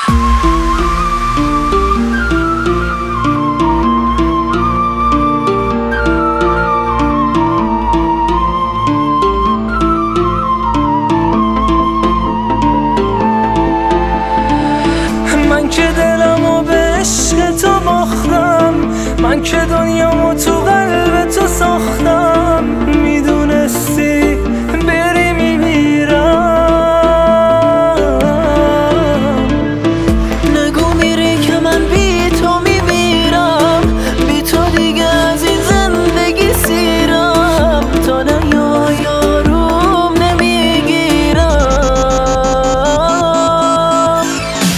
من که دلمو به عشق تو باختم، من که دنیامو تو قلب تو ساختم. میدونستی بری میمیرم، نگو میری که من بی تو میمیرم، بی تو دیگه از این زندگی سیرم. تا نیا یاروم نمیگیرم،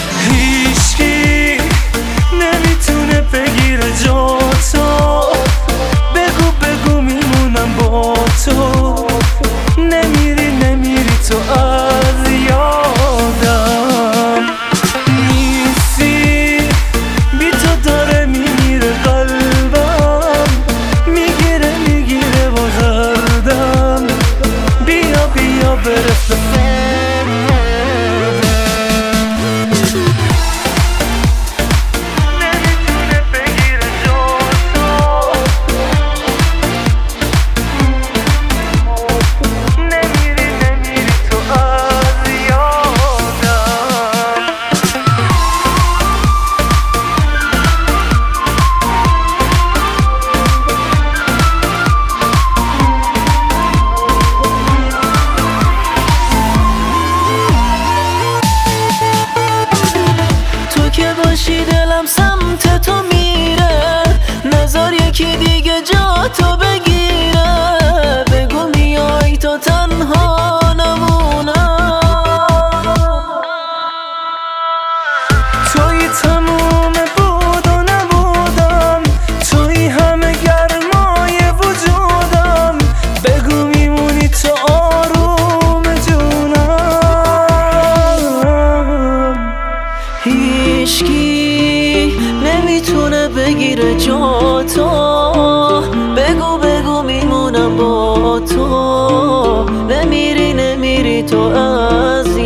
هیچکی نمیتونه بگیره جا تو. بگو بگو میمونم با تو، نمیری نمیری تو از یادم. نیستی بی تو داره میمیره قلبم، میگیره میگیره با دردم. بیا بیا برسه که باشی دلم سمت تو میره. نذار یکی دیگه جا تو بگیره. بگو میای تو تنها نمونم، توی تموم بود و نبودم، توی همه گرمای وجودم. بگو میمونی تو آروم جونم. هیچکی نمیتونه بگیره جا تو. بگو بگو میمونم با تو، نمیری نمیری تو از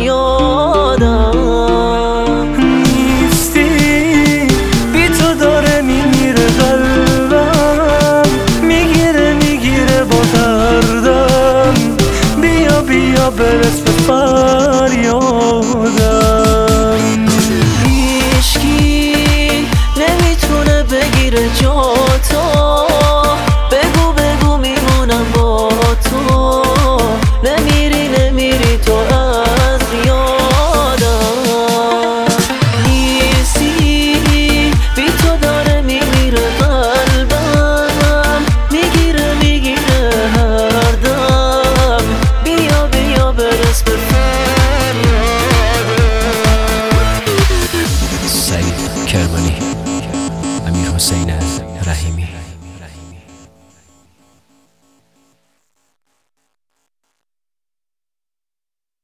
یادم. نیستی بی تو داره میمیره قلبم، میگیره میگیره با دردم. بیا بیا برس به فریادم. هیچکی نمیتونه بگیره جا تو. بگو بگو میمونم با تو، نمیری نمیری تو از یادم. نیستی بی تو داره میمیره قلبم، میگیره میگیره هر دم. بیا بیا برس به سعید کرمانی، امیر حسین رحیمی.